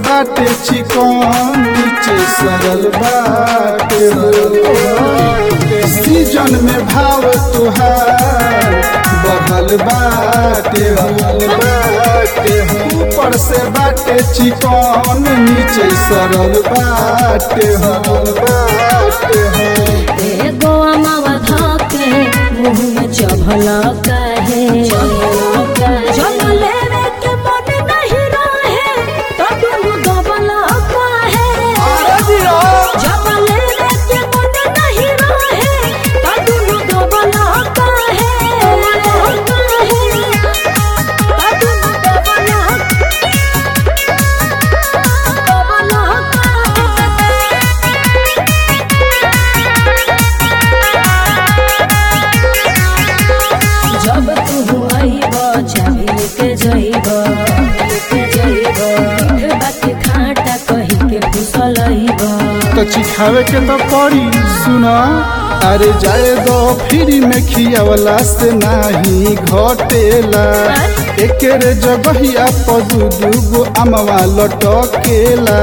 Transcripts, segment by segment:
बाटे चिकन नीचे सरल बाटे सीजन में भाव तुहार बढ़ल बाटे ऊपर से बाटे चिकन नीचे सरल बाटे एगो अमावा धके मुँह में चभल काहे जब लेवे के मन नहीं रहे तो दुनु दबल काहे जब लेवे के मन नहीं रहे तो दुनु दबल काहे तो दुनु दबल जब तू आईब चाहे के जइब बाकी खाटा कही के फुसल आईब तो चिखावे के तो पड़ी सुना अरे जाए दो फ्री में खियावला से नाही घटेला एकेरे जगहिया पर दू गो अमवा लटकेला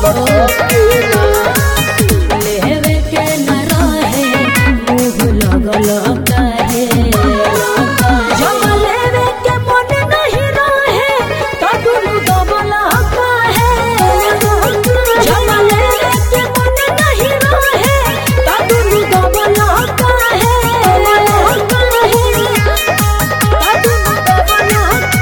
लेवे के न रहे मुँह लगल काहे जब लेवे के मन नहीं रहे तो दुनु दबल काहे जब लेवे के मन नहीं रहे तो दुनु दबल काहे तो दुनु दबल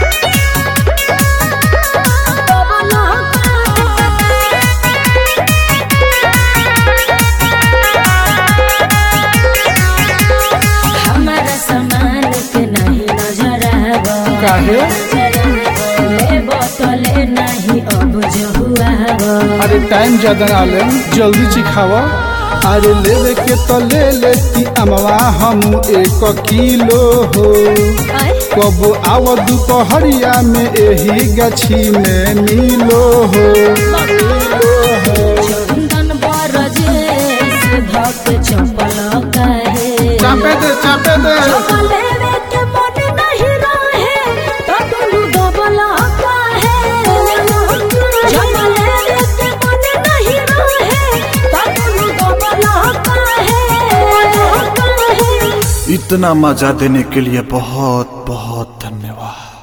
हमारा सामान के नहीं नजर आवा काहे ले बोतले नहीं अब जहुआवा अरे टाइम ज्यादा ना ले जल्दी चिखावा अरे लेवे के तो ले लेती अमवा हम 1 किलो हो कब आव दोपहरिया में एही गाछी में मिलो हो चंदन बरजे से धक चपल काहे चापे दे लेवे के मन नहीं रहे तो दुनु दबल काहे जब लेवे के मन नहीं रहे तो दुनु दबल काहे इतना मजा देने के लिए बहुत बहुत धन्यवाद।